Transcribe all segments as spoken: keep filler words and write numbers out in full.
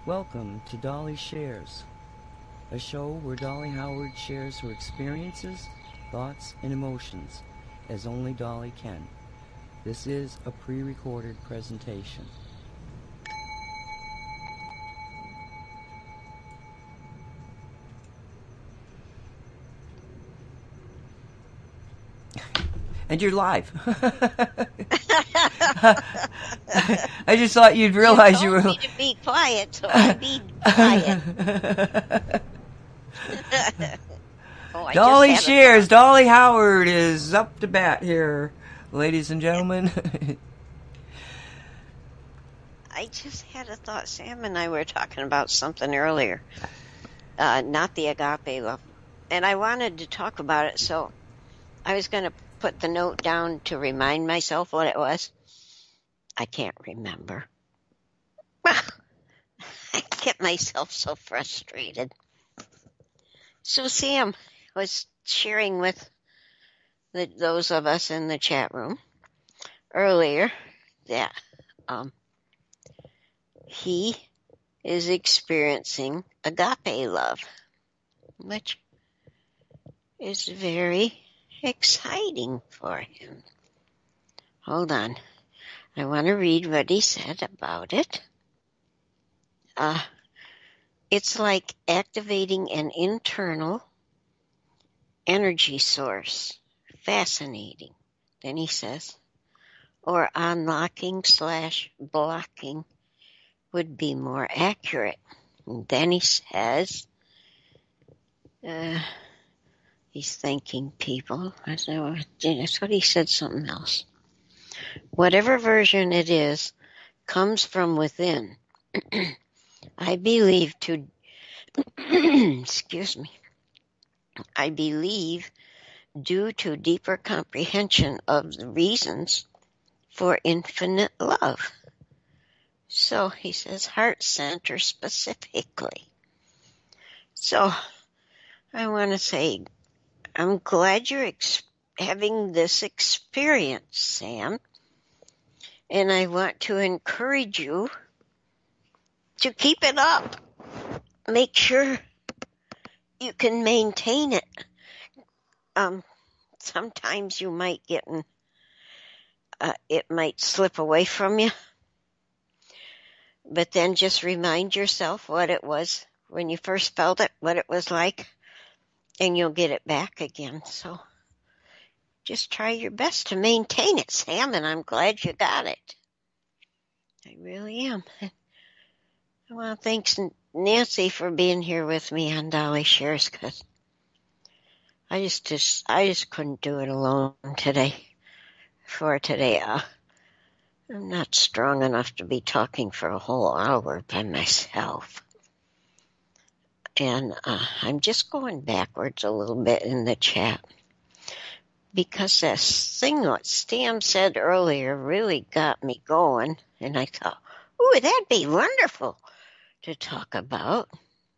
Welcome to Dolly Shares, a show where Dolly Howard shares her experiences, thoughts, and emotions as only Dolly can. This is a pre-recorded presentation. And you're live. I just thought you'd realize you, you were. Me to be quiet, so I be quiet. oh, I Dolly just Shares, a Dolly Howard is up to bat here, ladies and gentlemen. I just had a thought. Sam and I were talking about something earlier, uh, not the agape love, and I wanted to talk about it, so I was going to put the note down to remind myself what it was. I can't remember. I get myself so frustrated. So Sam was sharing with the, those of us in the chat room earlier that um, he is experiencing agape love, which is very exciting for him. Hold on. I want to read what he said about it. Uh, it's like activating an internal energy source. Fascinating. Then he says, or unlocking slash blocking would be more accurate. And then he says, uh, he's thanking people. That's what he said, something else. Whatever version it is comes from within. I believe to, excuse me, I believe due to deeper comprehension of the reasons for infinite love. So he says heart center specifically. So I want to say, I'm glad you're ex- having this experience, Sam. And I want to encourage you to keep it up. Make sure you can maintain it. Um, sometimes you might get in, uh, it might slip away from you. But then just remind yourself what it was when you first felt it, what it was like, and you'll get it back again. So just try your best to maintain it, Sam, and I'm glad you got it. I really am. Well, thanks, Nancy, for being here with me on Dolly Shares, because I just, just, I just couldn't do it alone today. For today, uh, I'm not strong enough to be talking for a whole hour by myself. And uh, I'm just going backwards a little bit in the chat. Because that thing that Stam said earlier really got me going. And I thought, ooh, that'd be wonderful to talk about.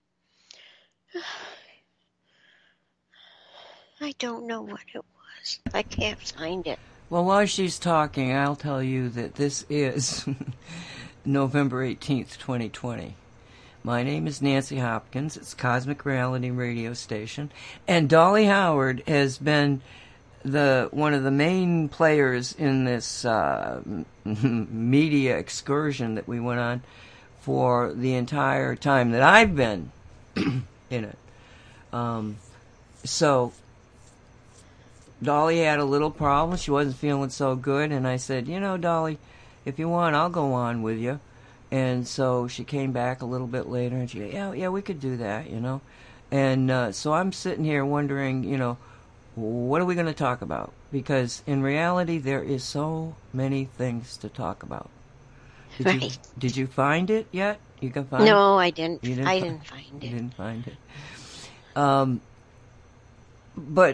I don't know what it was. I can't find it. Well, while she's talking, I'll tell you that this is November eighteenth, twenty twenty. My name is Nancy Hopkins. It's Cosmic Reality Radio Station. And Dolly Howard has been the one of the main players in this uh, media excursion that we went on for the entire time that I've been in it. Um, so Dolly had a little problem. She wasn't feeling so good, and I said, you know, Dolly, if you want, I'll go on with you. And so she came back a little bit later, and she, yeah, yeah, we could do that, you know. And uh, so I'm sitting here wondering, you know, what are we going to talk about? Because in reality, there is so many things to talk about. Did right. you did you find it yet? You can find no, it? I didn't. You didn't I fi- didn't find it. You didn't find it. Um, but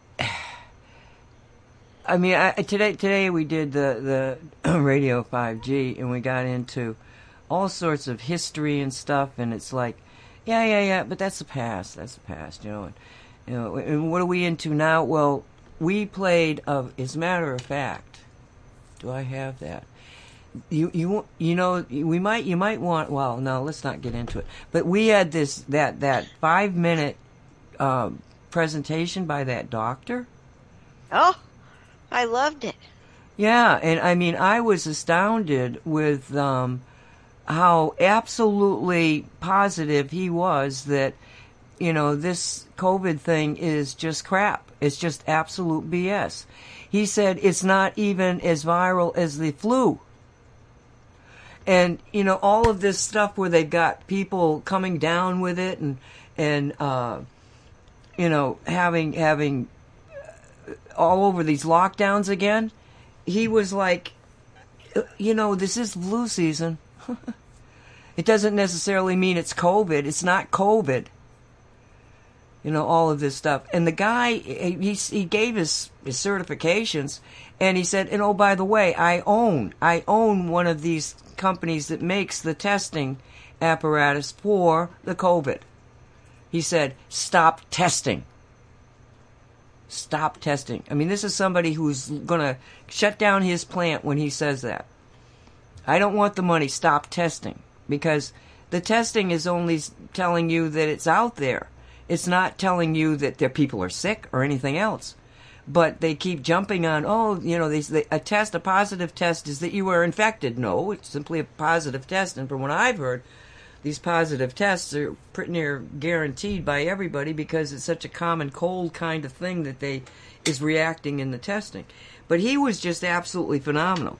I mean, I, today today we did the the Radio five G, and we got into all sorts of history and stuff, and it's like, yeah, yeah, yeah, but that's the past. That's the past, you know. And, you know, and what are we into now? Well, we played, uh, as a matter of fact, do I have that? you you you know we might you might want well no let's not get into it. But we had this that that five minute uh, presentation by that doctor. Oh, I loved it. Yeah, and I mean I was astounded with um, how absolutely positive he was that you know this COVID thing is just crap. It's just absolute B S. He said it's not even as viral as the flu. And, you know, all of this stuff where they've got people coming down with it and, and uh, you know, having, having all over these lockdowns again, he was like, you know, this is flu season. It doesn't necessarily mean it's COVID. It's not COVID. You know, all of this stuff. And the guy, he, he gave his, his certifications, and he said, and oh, by the way, I own, I own one of these companies that makes the testing apparatus for the COVID. He said, stop testing. Stop testing. I mean, this is somebody who's going to shut down his plant when he says that. I don't want the money. Stop testing. Because the testing is only telling you that it's out there. It's not telling you that their people are sick or anything else. But they keep jumping on, oh, you know, they, they, a test, a positive test is that you were infected. No, it's simply a positive test. And from what I've heard, these positive tests are pretty near guaranteed by everybody because it's such a common cold kind of thing that they is reacting in the testing. But he was just absolutely phenomenal.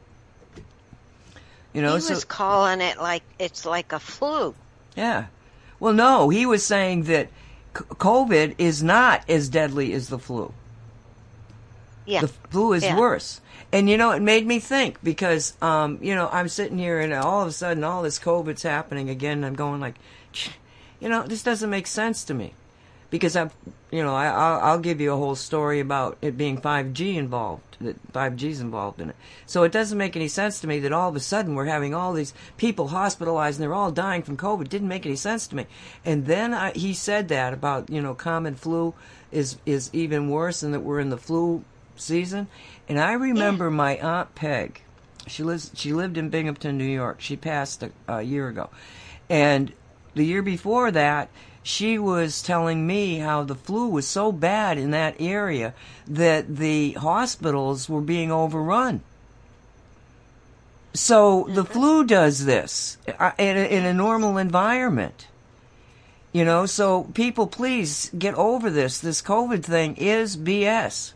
You know, he so, was calling it like it's like a flu. Yeah. Well, no, he was saying that COVID is not as deadly as the flu. Yeah. The flu is yeah. worse. And, you know, it made me think because, um, you know, I'm sitting here and all of a sudden all this COVID's happening again. And I'm going like, you know, this doesn't make sense to me. Because, I'm, you know, I, I'll, I'll give you a whole story about it being five G involved, that five G's involved in it. So it doesn't make any sense to me that all of a sudden we're having all these people hospitalized and they're all dying from COVID. It didn't make any sense to me. And then I, he said that about, you know, common flu is, is even worse and that we're in the flu season. And I remember yeah. my Aunt Peg, she lives, she lived in Binghamton, New York. She passed a, a year ago. And the year before that, she was telling me how the flu was so bad in that area that the hospitals were being overrun. So the flu does this in a, in a normal environment. You know, so people, please get over this. This COVID thing is B S.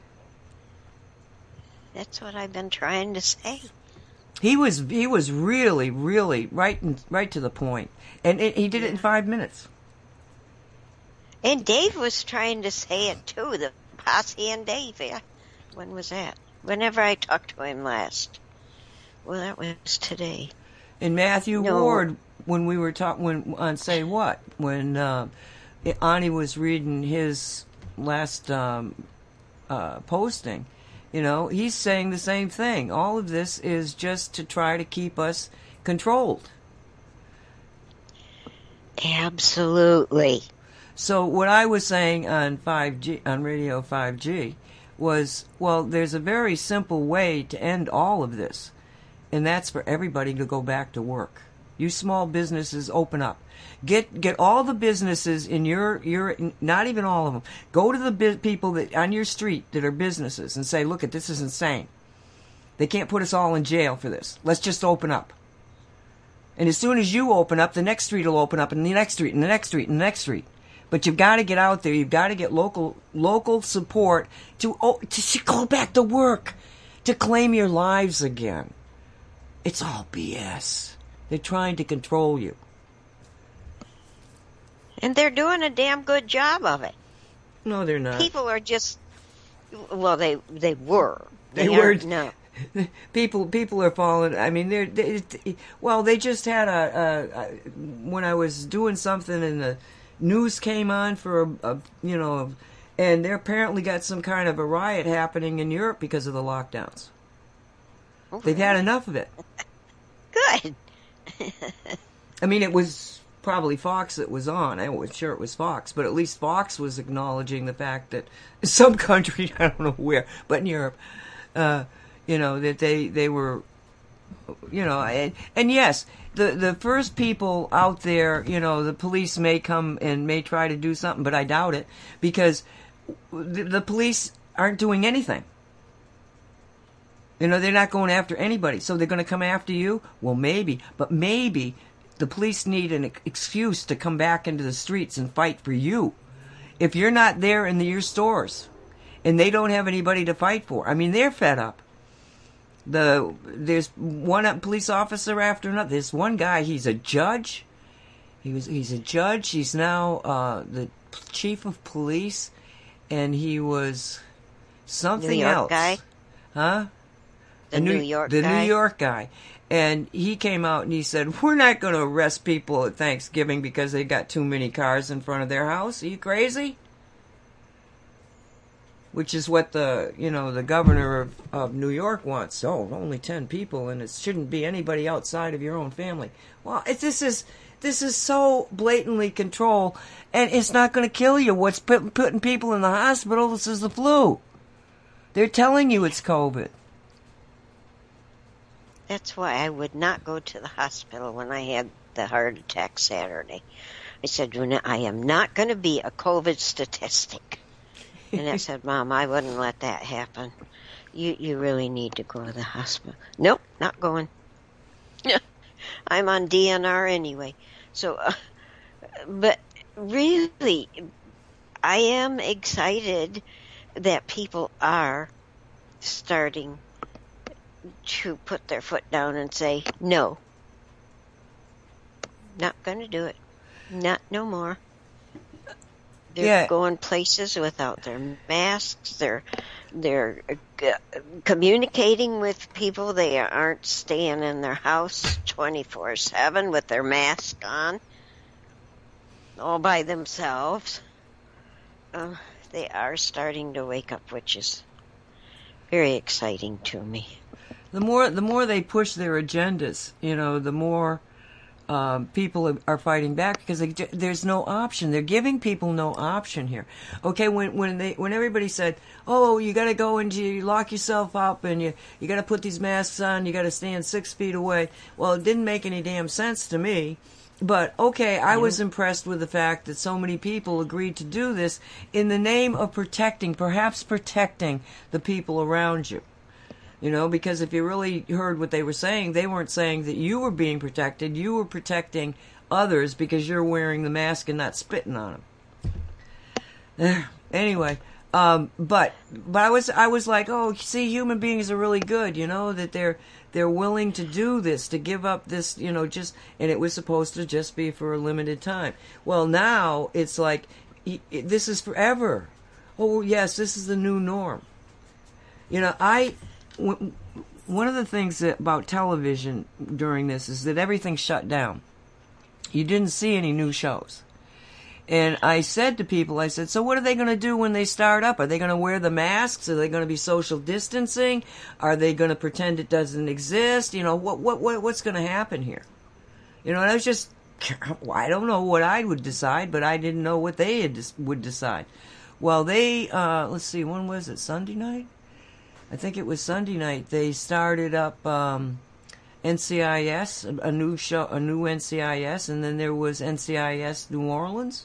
That's what I've been trying to say. He was he was really, really right in, right to the point. And it, he did it in five minutes. And Dave was trying to say it too, the Posse and Dave. Yeah. When was that? Whenever I talked to him last. Well, that was today. And Matthew no. Ward, when we were talking when on Say What, when uh, Ani was reading his last um, uh, posting, you know, he's saying the same thing. All of this is just to try to keep us controlled. Absolutely. So what I was saying on five G, on Radio five G, was, well, there's a very simple way to end all of this, and that's for everybody to go back to work. You small businesses, open up. Get get all the businesses in your your not even all of them. Go to the bi- people that on your street that are businesses and say, look, at this is insane. They can't put us all in jail for this. Let's just open up. And as soon as you open up, the next street will open up, and the next street, and the next street, and the next street. But you've got to get out there. You've got to get local local support to oh, to go back to work, to claim your lives again. It's all B S. They're trying to control you. And they're doing a damn good job of it. No, they're not. People are just, well, they they were. They, they were. No. People people are falling. I mean, they're. They, well, they just had a, a, a. When I was doing something and the news came on for a, a, you know, and they apparently got some kind of a riot happening in Europe because of the lockdowns. Okay. They've had enough of it. Good. I mean, it was probably Fox that was on. I was sure it was Fox, but at least Fox was acknowledging the fact that some country, I don't know where, but in Europe, uh, you know, that they, they were You know, and, and yes, the, the first people out there, you know, the police may come and may try to do something, but I doubt it, because the, the police aren't doing anything. You know, they're not going after anybody, so they're going to come after you? Well, maybe, but maybe the police need an excuse to come back into the streets and fight for you. If you're not there in the, your stores, and they don't have anybody to fight for, I mean, they're fed up. The there's one police officer after another. There's one guy. He's a judge. He was he's a judge. He's now uh, the chief of police, and he was something New York else. Guy? Huh? The New, New York the guy. The New York guy. And he came out and he said, "We're not going to arrest people at Thanksgiving because they got too many cars in front of their house. Are you crazy?" Which is what the, you know, the governor of, of New York wants. Oh, only ten people, and it shouldn't be anybody outside of your own family. Well, it, this is this is so blatantly control, and it's not going to kill you. What's put, putting people in the hospital? This is the flu. They're telling you it's COVID. That's why I would not go to the hospital when I had the heart attack Saturday. I said, I am not going to be a COVID statistic. And I said, Mom, I wouldn't let that happen. You you really need to go to the hospital. Nope, not going. I'm on D N R anyway. So, uh, but really, I am excited that people are starting to put their foot down and say, no, not going to do it. Not no more. They're yeah. going places without their masks. They're they're uh, communicating with people. They aren't staying in their house twenty-four seven with their mask on, all by themselves. Uh, they are starting to wake up, which is very exciting to me. The more the more they push their agendas, you know, the more Um, people are fighting back because they, there's no option. They're giving people no option here. Okay, when when they when everybody said, "Oh, you got to go and you lock yourself up and you you got to put these masks on, you got to stand six feet away," well, it didn't make any damn sense to me. But okay, I Yeah. was impressed with the fact that so many people agreed to do this in the name of protecting, perhaps protecting the people around you. You know, because if you really heard what they were saying, they weren't saying that you were being protected. You were protecting others because you're wearing the mask and not spitting on them. Anyway, um, but but I was I was like, oh, see, human beings are really good. You know, that they're they're willing to do this, to give up this. You know, just and it was supposed to just be for a limited time. Well, now it's like this is forever. Oh yes, this is the new norm. You know, I. One of the things that, about television during this is that everything shut down. You didn't see any new shows. And I said to people, I said, so what are they going to do when they start up? Are they going to wear the masks? Are they going to be social distancing? Are they going to pretend it doesn't exist? You know, what what, what what's going to happen here? You know, and I was just, I don't know what I would decide, but I didn't know what they had, would decide. Well, they, uh, let's see, when was it, Sunday night? I think it was Sunday night. They started up um, N C I S, a new show, a new N C I S, and then there was N C I S New Orleans.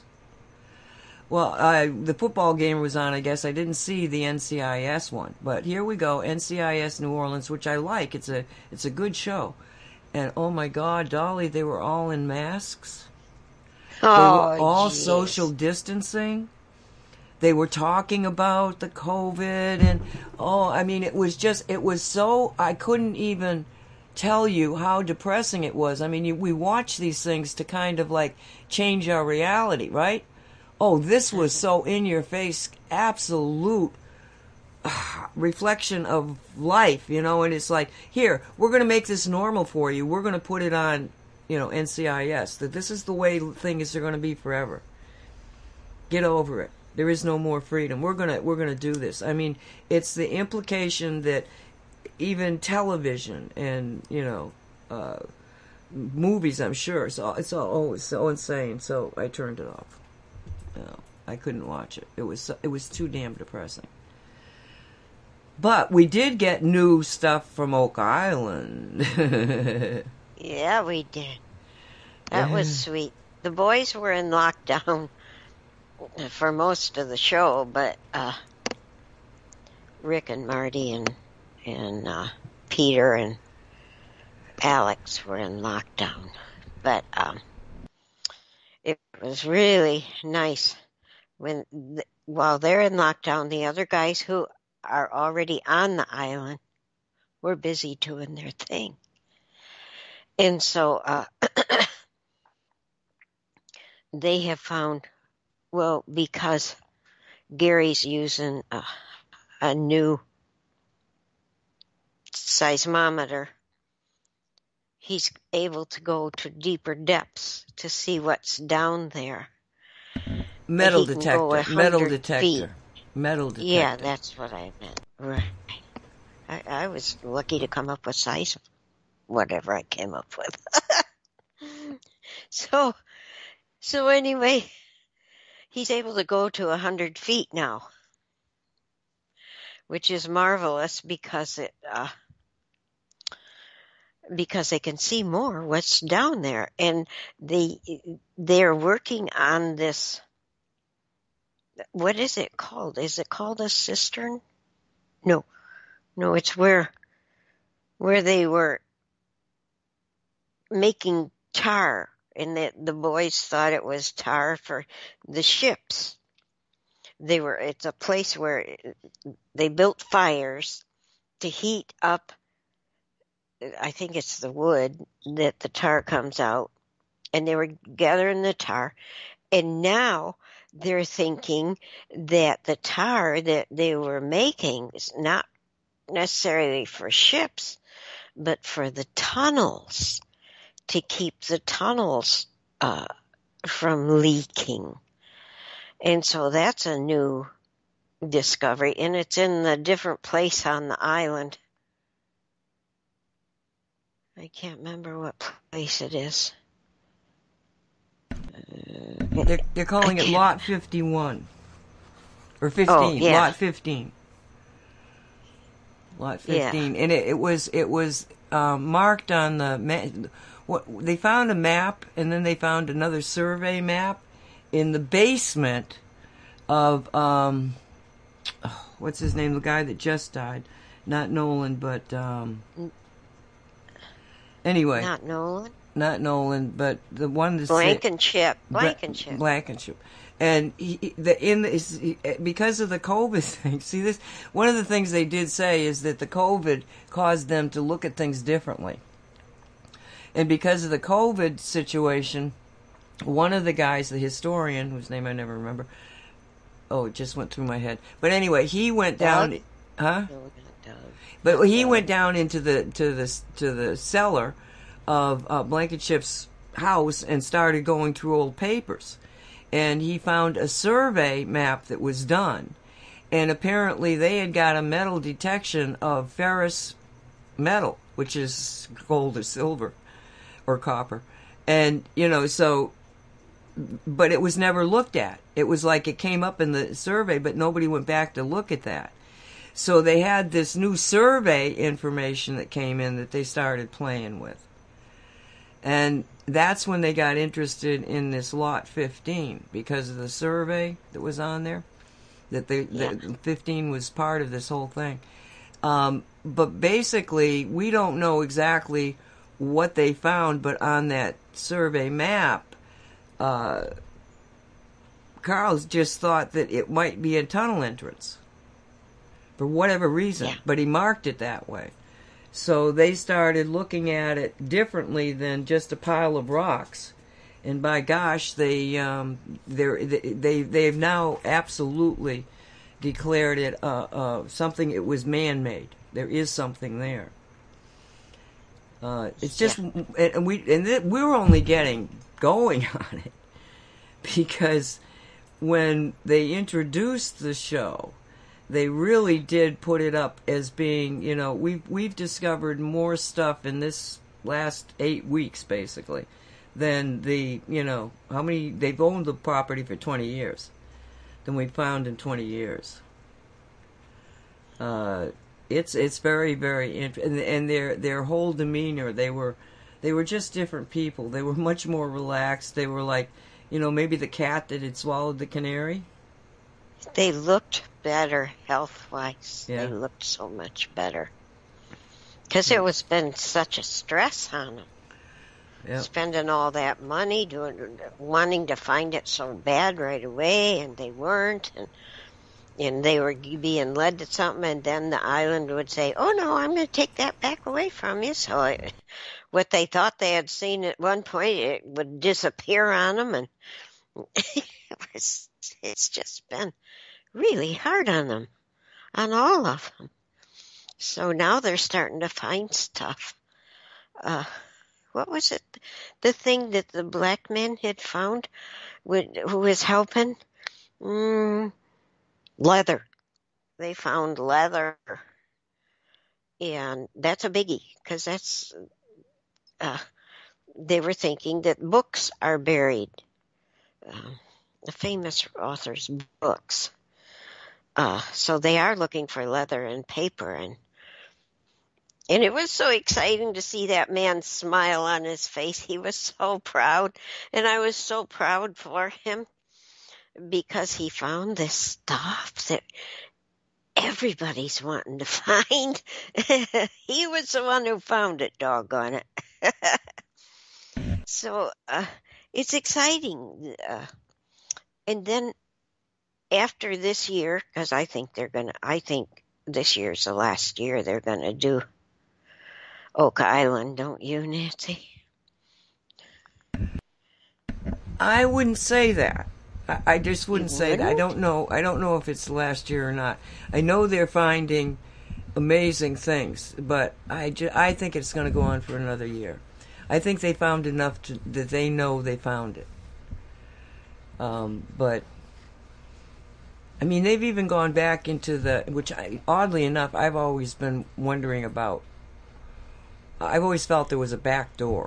Well, uh, the football game was on. I guess I didn't see the N C I S one, but here we go, N C I S New Orleans, which I like. It's a it's a good show, and oh my God, Dolly, they were all in masks. Oh, they were all geez. social distancing. They were talking about the COVID and, oh, I mean, it was just, it was so, I couldn't even tell you how depressing it was. I mean, you, we watch these things to kind of like change our reality, right? Oh, this was so in your face, absolute uh, reflection of life, you know, and it's like, here, we're going to make this normal for you. We're going to put it on, you know, N C I S, that this is the way things are going to be forever. Get over it. There is no more freedom. We're gonna we're gonna do this. I mean, it's the implication that even television and you know uh, movies, I'm sure, it's all it's all oh, it's so insane. So I turned it off. You know, I couldn't watch it. It was so, it was too damn depressing. But we did get new stuff from Oak Island. Yeah, we did. That was sweet. The boys were in lockdown for most of the show, but uh, Rick and Marty and and uh, Peter and Alex were in lockdown. But um, it was really nice when, th- while they're in lockdown, the other guys who are already on the island were busy doing their thing. And so uh, they have found, well, because Gary's using a, a new seismometer, he's able to go to deeper depths to see what's down there. Metal He can go detector. Metal 100 detector. feet. Metal detector. Yeah, that's what I meant. Right. I, I was lucky to come up with size, whatever I came up with. so, so anyway, he's able to go to a hundred feet now, which is marvelous because it, uh, because they can see more what's down there, and they they're working on this. What is it called? Is it called a cistern? No, no, it's where where they were making tar, and the the boys thought it was tar for the ships. They were. It's a place where they built fires to heat up. I think it's the wood that the tar comes out, and they were gathering the tar, and now they're thinking that the tar that they were making is not necessarily for ships, but for the tunnels, to keep the tunnels uh, from leaking. And so that's a new discovery, and it's in a different place on the island. I can't remember what place it is. Uh, They're, they're calling it Lot fifty-one. Or fifteen. Oh, yeah. Lot fifteen. Lot fifteen. Yeah. And it, it was it was um, marked on the ma- what they found a map, and then they found another survey map in the basement of um, oh, what's his name? The guy that just died. Not Nolan, but um, anyway. Not Nolan. Not Nolan, but the one that's Blankenship. Blankenship. Blankenship. And he, the in the, he, because of the COVID thing. See this. One of the things they did say is that the COVID caused them to look at things differently. And because of the COVID situation, one of the guys, the historian, whose name I never remember. Oh, it just went through my head. But anyway, he went down. Doug? Huh? No, not Doug. But he Doug. went down into the to the to the cellar of uh, Blankenship's house and started going through old papers. And he found a survey map that was done. And apparently they had got a metal detection of ferrous metal, which is gold or silver or copper. And, you know, so, but it was never looked at. It was like it came up in the survey, but nobody went back to look at that. So they had this new survey information that came in that they started playing with. And that's when they got interested in this Lot fifteen, because of the survey that was on there. That the, Yeah. the fifteen was part of this whole thing. Um, but basically, we don't know exactly what they found, but on that survey map, uh, Carl's just thought that it might be a tunnel entrance. For whatever reason, Yeah. but he marked it that way. So they started looking at it differently than just a pile of rocks, and by gosh, they um, they they they've now absolutely declared it uh, uh, something. It was man-made. There is something there. Uh, it's just, Yeah. and we and th- we were only getting going on it because when they introduced the show, they really did put it up as being, you know, we've, we've discovered more stuff in this last eight weeks, basically, than the, you know, how many, they've owned the property for twenty years, than we found in twenty years. Uh, It's it's very very interesting, and, and their their whole demeanor. They were they were just different people. They were much more relaxed. They were like, you know, maybe the cat that had swallowed the canary. They looked better health-wise. Yeah. They looked so much better. Because it was been such a stress on them. Yep. Spending all that money, doing, wanting to find it so bad right away, and they weren't, and and they were being led to something, and then the island would say, "Oh no, I'm going to take that back away from you." So it, what they thought they had seen at one point, it would disappear on them, and it was, it's just been really hard on them, on all of them. So now they're starting to find stuff. Uh, what was it? The thing that the black man had found, would, who was helping? Mm, leather. They found leather. And that's a biggie, because that's, uh, they were thinking that books are buried. Uh, the famous author's books. Uh, so they are looking for leather and paper, and and it was so exciting to see that man's smile on his face. He was so proud, and I was so proud for him because he found this stuff that everybody's wanting to find. He was the one who found it, doggone it. So uh, it's exciting. Uh, and then after this year, because I think they're going to, I think this year's the last year they're going to do Oak Island, don't you, Nancy? I wouldn't say that. I, I just wouldn't You say that. I wouldn't? don't know. I don't know if it's the last year or not. I know they're finding amazing things, but I, ju- I think it's going to go on for another year. I think they found enough to, that they know they found it. Um, but I mean, they've even gone back into the, which I, oddly enough, I've always been wondering about. I've always felt there was a back door.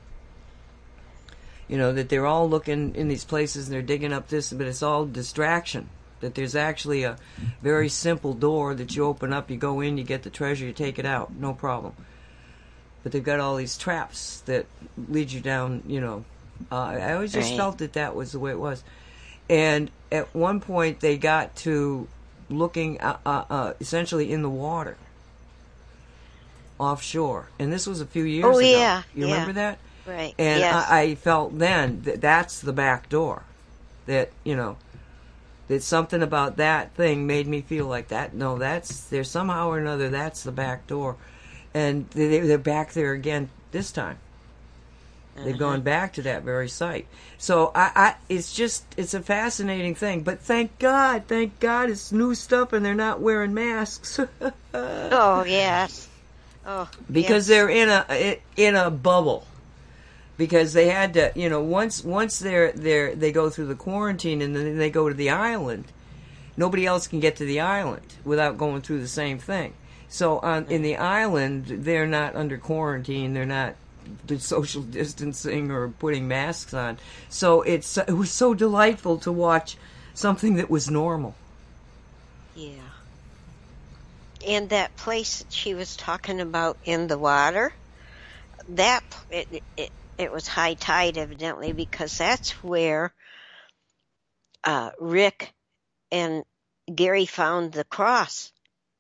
You know, that they're all looking in these places and they're digging up this, but it's all distraction. That there's actually a very simple door that you open up, you go in, you get the treasure, you take it out, no problem. But they've got all these traps that lead you down, you know. Uh, I always just Right. felt that that was the way it was. And at one point they got to looking uh, uh, uh, essentially in the water, offshore. And this was a few years Oh, ago. yeah, You yeah. remember that? Right. And yes. I, I felt then that that's the back door. That, you know, that something about that thing made me feel like that. No, that's, there's somehow or another, that's the back door. And they, they're back there again this time. They've Uh-huh. gone back to that very site. So I, I, it's just, it's a fascinating thing. But thank God, thank God it's new stuff and they're not wearing masks. Oh, yes. Oh, Because yes. they're in a in a bubble. Because they had to, you know, once once they're they're they go through the quarantine and then they go to the island, nobody else can get to the island without going through the same thing. So on in the island, they're not under quarantine. They're not the social distancing or putting masks on. So it's it was so delightful to watch something that was normal. Yeah. And that place that she was talking about in the water, that it, it, it was high tide evidently, because that's where uh, Rick and Gary found the cross.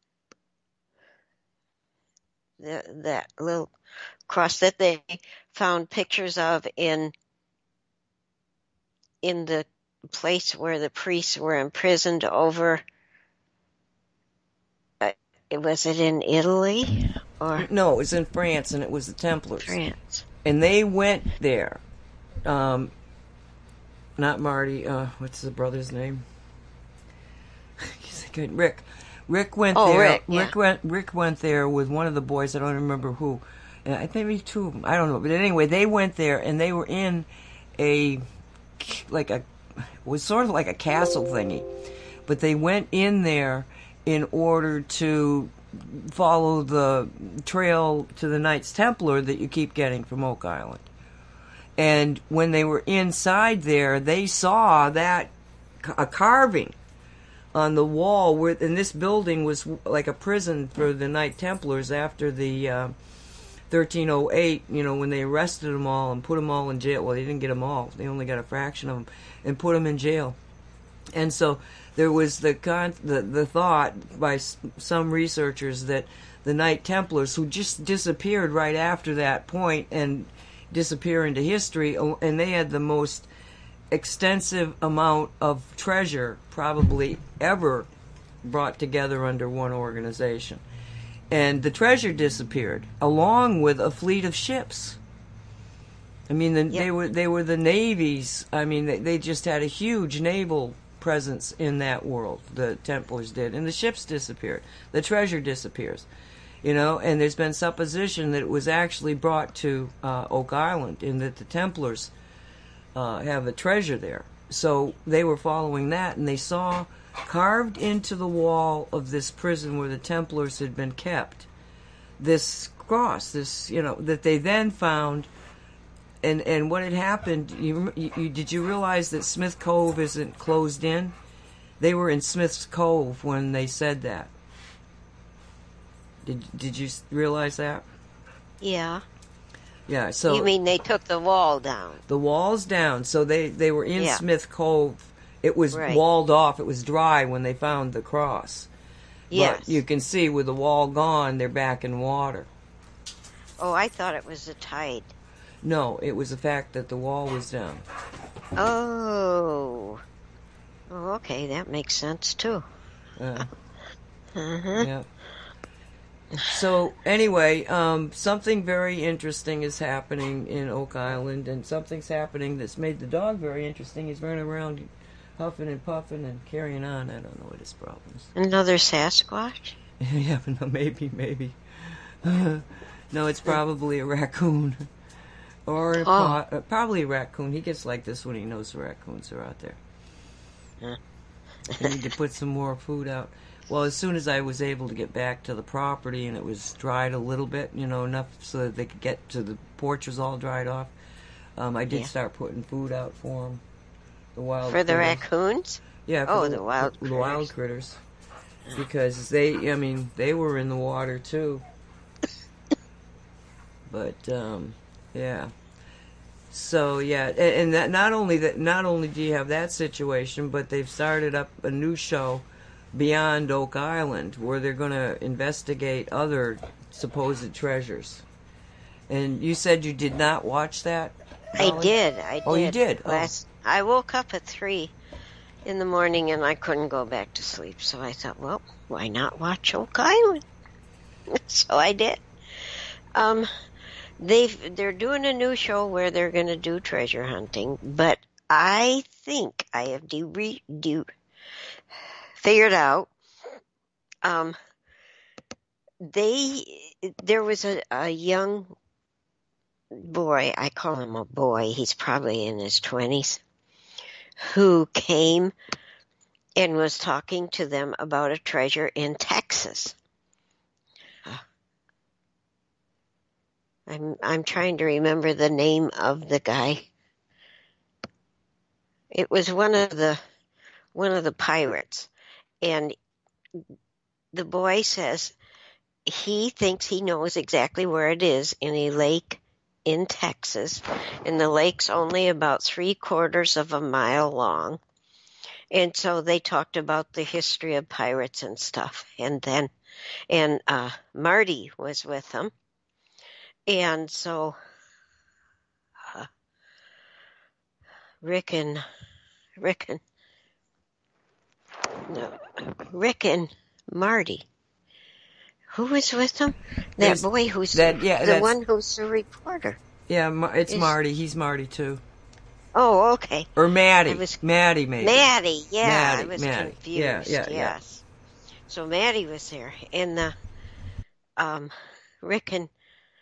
The, that little cross that they found pictures of in in the place where the priests were imprisoned over. Uh, was it in Italy or No, it was in France, and it was the Templars. France? And they went there. Um, not Marty. Uh, what's the brother's name? He's a good Rick. Rick went Oh, there. Rick, yeah. Rick went. Rick went there with one of the boys. I don't remember who. And I think maybe two of them. I don't know. But anyway, they went there, and they were in a like a it was sort of like a castle thingy. But they went in there in order to follow the trail to the Knights Templar that you keep getting from Oak Island. And when they were inside there, they saw that a carving on the wall, where, and this building was like a prison for the Knight Templars after the uh, thirteen oh eight, you know, when they arrested them all and put them all in jail. Well, they didn't get them all. They only got a fraction of them and put them in jail. And so there was the con- the, the thought by s- some researchers that the Knight Templars, who just disappeared right after that point and disappear into history, and they had the most extensive amount of treasure probably ever brought together under one organization. And the treasure disappeared along with a fleet of ships. I mean, the, Yep. they were they were the navies. I mean, they, they just had a huge naval presence in that world. The Templars did, and the ships disappeared. The treasure disappears, you know. And there's been supposition that it was actually brought to uh, Oak Island, and that the Templars uh, have a treasure there. So they were following that, and they saw carved into the wall of this prison where the Templars had been kept this cross, this, you know, that they then found. And and what had happened, you, you, did you realize that Smith Cove isn't closed in? They were in Smith's Cove when they said that. Did did you realize that? Yeah. Yeah, so... You mean they took the wall down? The wall's down, so they, they were in Yeah. Smith Cove. It was Right. walled off. It was dry when they found the cross. Yes. But you can see with the wall gone, they're back in water. Oh, I thought it was the tide. No, it was the fact that the wall was down. Oh. Oh, okay, that makes sense too. Uh, Uh-huh. yeah. So anyway, um, something very interesting is happening in Oak Island, and something's happening that's made the dog very interesting. He's running around huffing and puffing and carrying on. I don't know what his problem is. Another Sasquatch? Yeah, but no, maybe, maybe. No, it's probably a raccoon. Or a Oh. po- uh, probably a raccoon. He gets like this when he knows the raccoons are out there. Huh. I need to put some more food out. Well, as soon as I was able to get back to the property and it was dried a little bit, you know, enough so that they could get to the porch was all dried off, um, I did Yeah. start putting food out for them. The wild For the critters. raccoons? Yeah, for Oh, the wild the wild critters. Because they, I mean, they were in the water too. But um, yeah. So yeah, and, and that not only that, not only do you have that situation, but they've started up a new show, Beyond Oak Island, where they're going to investigate other supposed treasures. And you said you did not watch that? I Molly? did. I did. Oh, you did? Oh. Last, I woke up at three in the morning and I couldn't go back to sleep. So I thought, well, why not watch Oak Island? So I did. Um, they've they're doing a new show where they're going to do treasure hunting, but I think I have de- re- de- figured out. Um, they there was a, a young boy, I call him a boy, he's probably in his twenties, who came and was talking to them about a treasure in Texas. I'm I'm trying to remember the name of the guy. It was one of the one of the pirates, and the boy says he thinks he knows exactly where it is in a lake in Texas, and the lake's only about three quarters of a mile long. And so they talked about the history of pirates and stuff. And then, and uh, Marty was with them. And so uh, Rick and, Rick and, no, Rick and Marty. Who was with them? That There's- boy who's that- yeah, the that's- one who's the reporter. Yeah, Ma- it's Is- Marty. He's Marty too. Oh, okay. Or Maddie. I was- Maddie, maybe. Maddie, yeah, Maddie, I was Maddie. confused. Yeah, yeah, yeah. yes. So Maddie was there, and the um, Rick and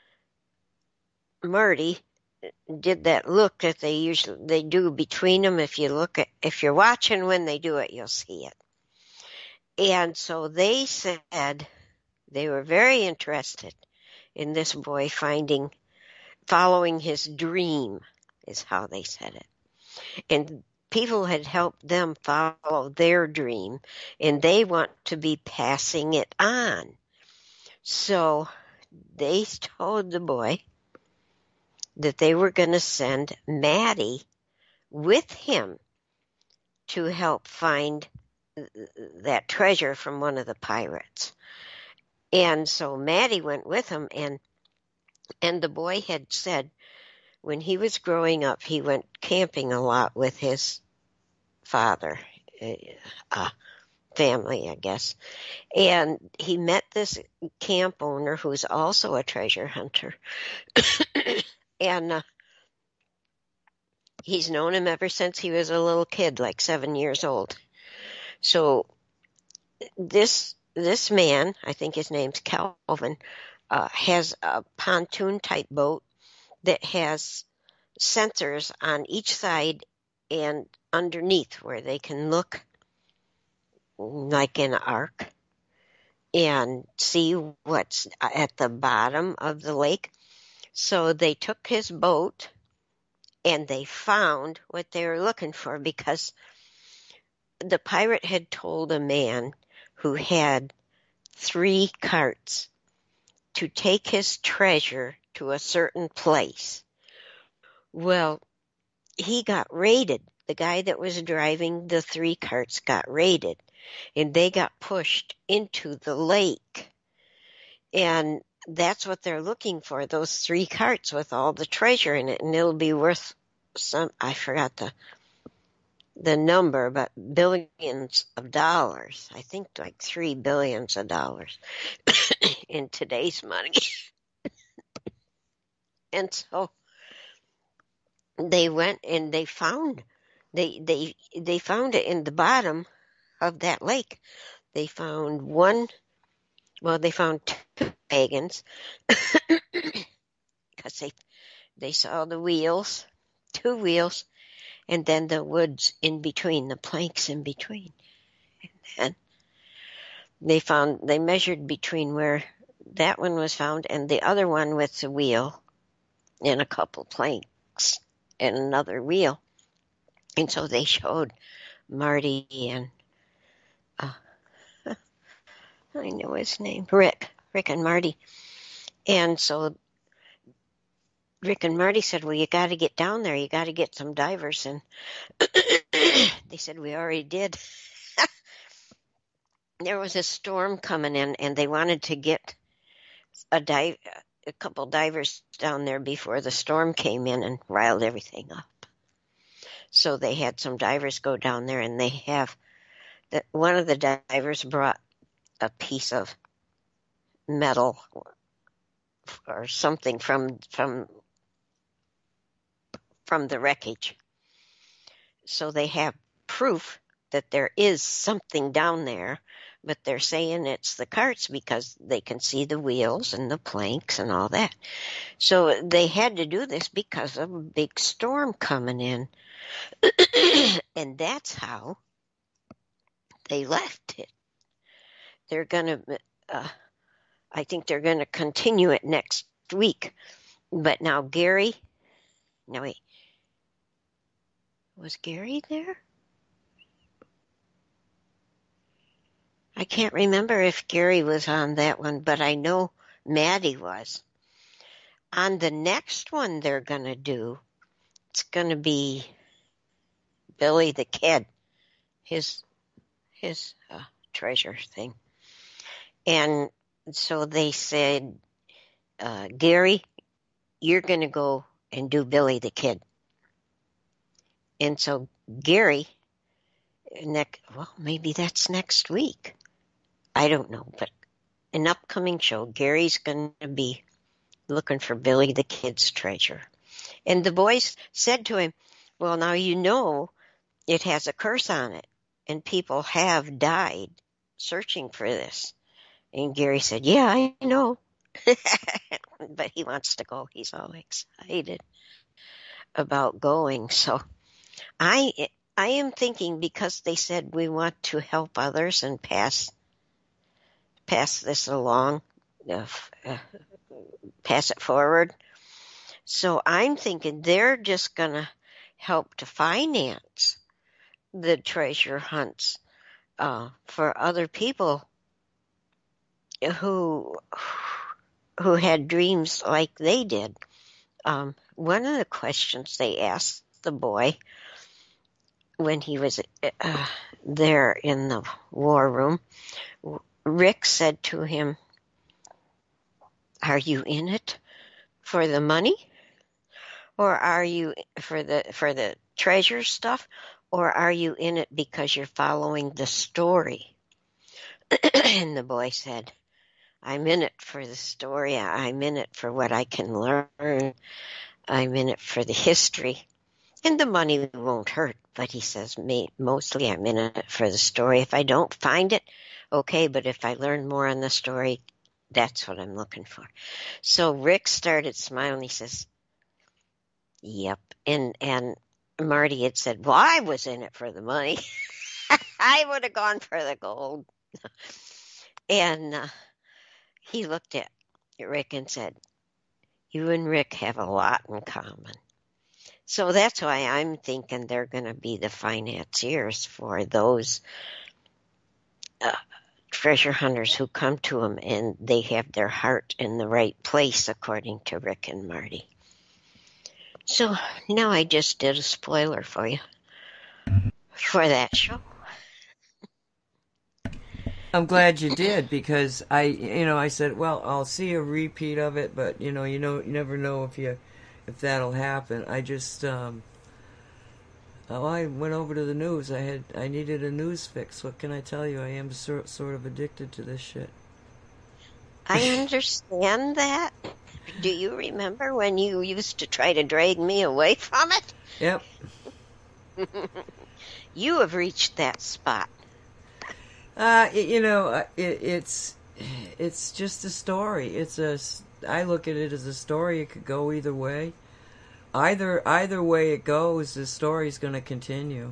Marty did that look that they usually they do between them. If you look at if you're watching when they do it, you'll see it. And so they said they were very interested in this boy finding, following his dream, is how they said it. And people had helped them follow their dream, and they want to be passing it on. So they told the boy that they were going to send Maddie with him to help find that treasure from one of the pirates. And so Maddie went with him, and and the boy had said when he was growing up, he went camping a lot with his father, uh, family, I guess. And he met this camp owner who's also a treasure hunter. and uh, he's known him ever since he was a little kid, like seven years old. So this this man, I think his name's Calvin, uh, has a pontoon-type boat that has sensors on each side and underneath where they can look like in an arc and see what's at the bottom of the lake. So they took his boat and they found what they were looking for, because the pirate had told a man who had three carts to take his treasure to a certain place. Well, he got raided. The guy that was driving the three carts got raided, and they got pushed into the lake. And that's what they're looking for, those three carts with all the treasure in it, and it'll be worth some, I forgot the the number, but billions of dollars. I think like three billions of dollars in today's money. And so they went and they found they they they found it in the bottom of that lake. They found one, well, they found two wagons because they they saw the wheels, two wheels, and then the woods in between, the planks in between. And then they found, they measured between where that one was found and the other one with the wheel and a couple planks and another wheel. And so they showed Marty and, uh, I know his name, Rick, Rick and Marty. And so Rick and Marty said, well, you got to get down there. You got to get some divers. And they said, we already did. There was a storm coming in, and they wanted to get a dive, a couple divers down there before the storm came in and riled everything up. So they had some divers go down there, and they have that one of the divers brought a piece of metal or something from from from the wreckage. So they have proof that there is something down there, but they're saying it's the carts because they can see the wheels and the planks and all that. So they had to do this because of a big storm coming in. And that's how they left it. They're going to, uh, I think they're going to continue it next week. But now Gary, no wait, was Gary there? I can't remember if Gary was on that one, but I know Maddie was. On the next one they're going to do, it's going to be Billy the Kid, his his uh, treasure thing. And so they said, uh, Gary, you're going to go and do Billy the Kid. And so Gary, next, well, maybe that's next week. I don't know, but an upcoming show, Gary's going to be looking for Billy the Kid's treasure. And the boys said to him, well, now you know it has a curse on it, and people have died searching for this. And Gary said, yeah, I know. But he wants to go. He's all excited about going. So I I am thinking, because they said we want to help others and pass pass this along, uh, uh, pass it forward. So I'm thinking they're just going to help to finance the treasure hunts uh, for other people who who had dreams like they did. Um, one of the questions they asked the boy when he was uh, there in the war room, Rick said to him, "Are you in it for the money, or are you for the for the treasure stuff, or are you in it because you're following the story?" And the boy said, "I'm in it for the story. I'm in it for what I can learn. I'm in it for the history. And the money won't hurt." But he says, mostly I'm in it for the story. If I don't find it, okay, but if I learn more on the story, that's what I'm looking for. So Rick started smiling. He says, "Yep." And, and Marty had said, "Well, I was in it for the money. I would have gone for the gold." And uh, he looked at Rick and said, "You and Rick have a lot in common." So that's why I'm thinking they're going to be the financiers for those uh, treasure hunters who come to them and they have their heart in the right place, according to Rick and Marty. So now I just did a spoiler for you for that show. I'm glad you did, because I, you know, I said, well, I'll see a repeat of it, but you know, you know, you never know if you, if that'll happen. I just, um, oh, I went over to the news. I had, I needed a news fix. What can I tell you? I am sort, sort of addicted to this shit. I understand that. Do you remember when you used to try to drag me away from it? Yep. You have reached that spot. Uh, it, you know, it, it's it's just a story. It's a. I look at it as a story. It could go either way. Either either way it goes, the story's going to continue.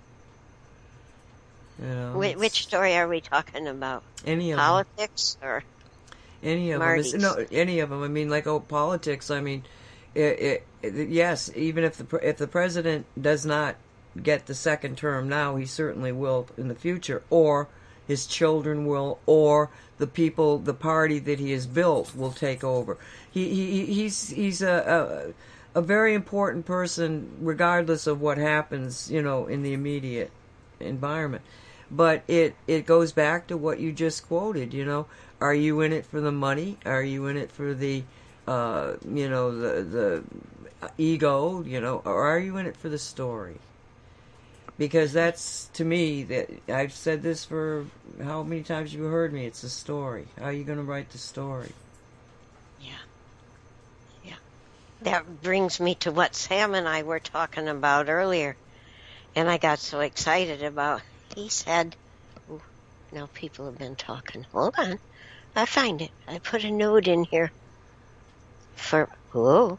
You know, Wh- which story are we talking about? Any of politics them. or any of Marty's? them? No, any of them. I mean, like oh, politics. I mean, it, it, it, yes. Even if the if the president does not get the second term now, he certainly will in the future, or his children will, or the people, the party that he has built will take over. He, he he's he's a, a a very important person, regardless of what happens, you know, in the immediate environment. But it it goes back to what you just quoted. You know, are you in it for the money? Are you in it for the, uh, you know, the the ego? You know, or are you in it for the story? Because that's, to me, that I've said this for how many times you heard me, it's a story. How are you going to write the story? Yeah. Yeah. That brings me to what Sam and I were talking about earlier. And I got so excited about, he said, ooh, now people have been talking. Hold on. I find it. I put a note in here for, whoa.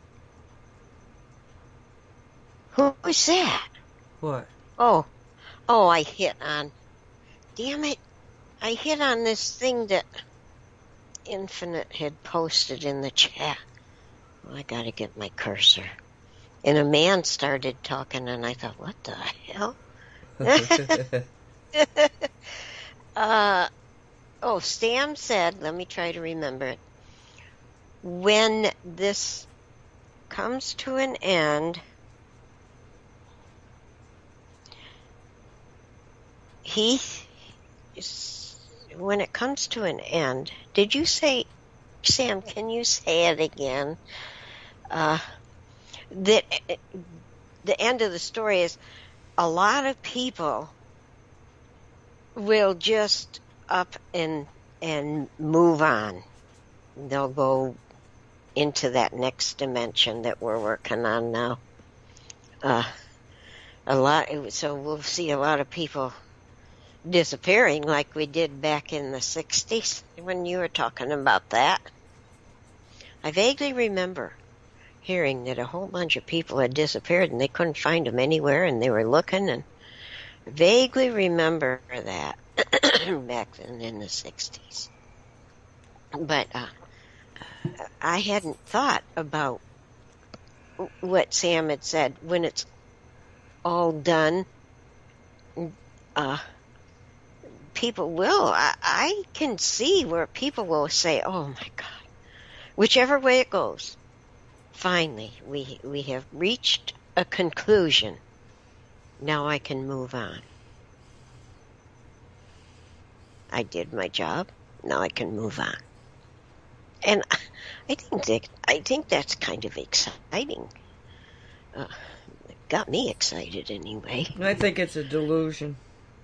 Who was that? What? Oh, oh, I hit on, damn it, I hit on this thing that Infinite had posted in the chat. Well, I gotta get my cursor. And a man started talking, and I thought, what the hell? uh, oh, Stam said, let me try to remember it. When this comes to an end, He, when it comes to an end, did you say, Sam, can you say it again? Uh, that the end of the story is a lot of people will just up and and move on. They'll go into that next dimension that we're working on now. Uh, a lot, so we'll see a lot of people disappearing like we did back in the sixties when you were talking about that. I vaguely remember hearing that a whole bunch of people had disappeared and they couldn't find them anywhere and they were looking, and vaguely remember that back then in the sixties. But uh, I hadn't thought about what Sam had said. When it's all done, uh, people will. I, I can see where people will say, "Oh my God," whichever way it goes. Finally, we we have reached a conclusion. Now I can move on. I did my job. Now I can move on. And I think that I think that's kind of exciting. Uh, it got me excited anyway. I think it's a delusion.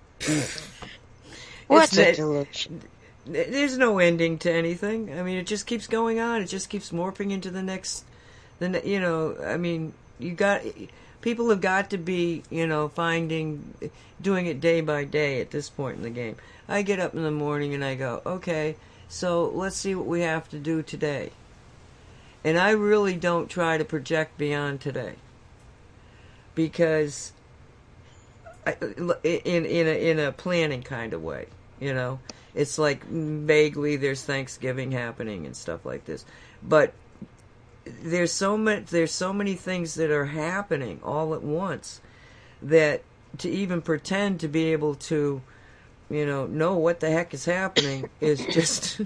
What's It's- a delusion? There's no ending to anything. I mean, it just keeps going on. It just keeps morphing into the next. The ne- you know, I mean, you got people have got to be, you know, finding, doing it day by day at this point in the game. I get up in the morning and I go, okay, so let's see what we have to do today. And I really don't try to project beyond today, because I, in in a in a planning kind of way, you know, it's like vaguely there's Thanksgiving happening and stuff like this, but there's so much there's so many things that are happening all at once that to even pretend to be able to, you know, know what the heck is happening is just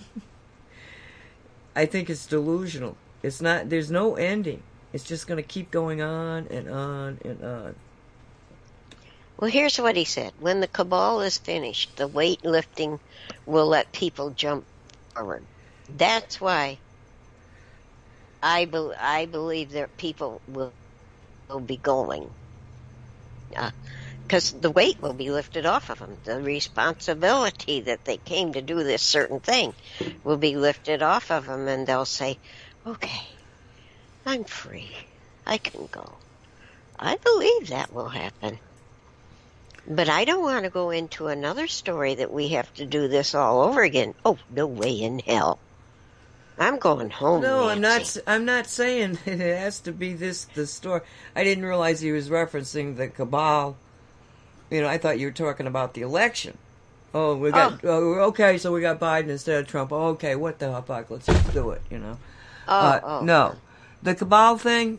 I think it's delusional. It's not, there's no ending. It's just going to keep going on and on and on. Well, here's what he said. When the cabal is finished, the weightlifting will let people jump forward. That's why I, be- I believe that people will, will be going. Because uh, the weight will be lifted off of them. The responsibility that they came to do this certain thing will be lifted off of them, and they'll say, okay, I'm free. I can go. I believe that will happen. But I don't want to go into another story that we have to do this all over again. Oh, no way in hell. I'm going home. No, Nancy. I'm not. I'm not saying it has to be this. The story. I didn't realize he was referencing the cabal. You know, I thought you were talking about the election. Oh, we got. Oh. Oh, okay, so we got Biden instead of Trump. Oh, okay, what the fuck? Let's just do it. You know. Oh, uh, oh. No, the cabal thing.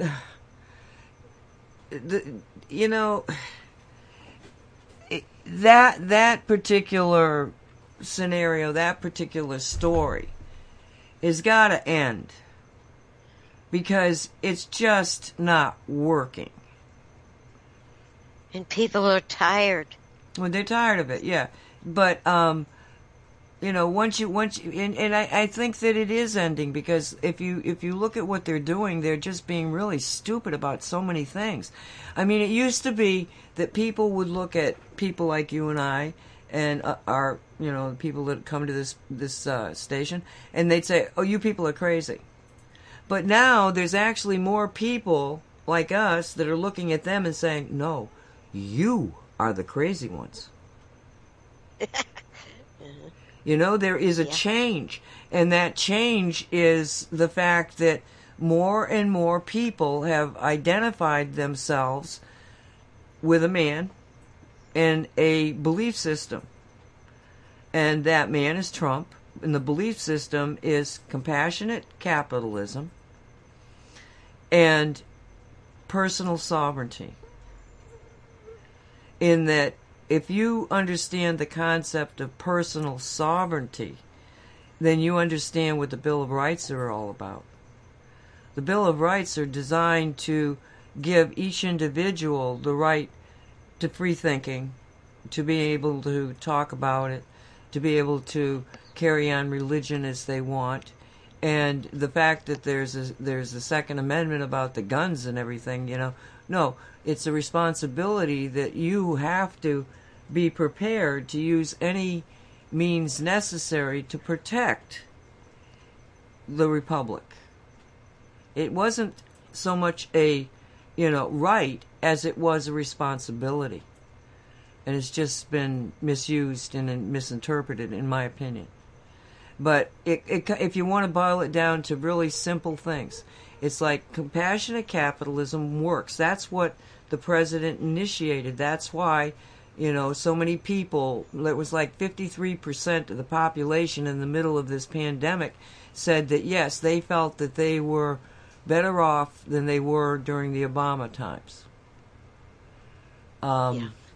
The, you know, it, that that particular scenario, that particular story, has got to end, because it's just not working. And people are tired. Well, they're tired of it, yeah. But um, you know, once you once you, and, and I, I think that it is ending, because if you if you look at what they're doing, they're just being really stupid about so many things. I mean, it used to be that people would look at people like you and I and uh, our, you know, people that come to this this uh, station, and they'd say, "Oh, you people are crazy." But now there's actually more people like us that are looking at them and saying, "No, you are the crazy ones." You know, there is a Yeah. change, and that change is the fact that more and more people have identified themselves with a man and a belief system. And that man is Trump, and the belief system is compassionate capitalism and personal sovereignty. In that, if you understand the concept of personal sovereignty, then you understand what the Bill of Rights are all about. The Bill of Rights are designed to give each individual the right to free thinking, to be able to talk about it, to be able to carry on religion as they want. And the fact that there's a, there's a Second Amendment about the guns and everything, you know, no, it's a responsibility that you have to be prepared to use any means necessary to protect the Republic. It wasn't so much a, you know, right as it was a responsibility. And it's just been misused and misinterpreted, in my opinion. But it, it, if you want to boil it down to really simple things, it's like compassionate capitalism works. That's what the president initiated. That's why, you know, so many people, it was like fifty-three percent of the population in the middle of this pandemic said that, yes, they felt that they were better off than they were during the Obama times. Um, Yeah.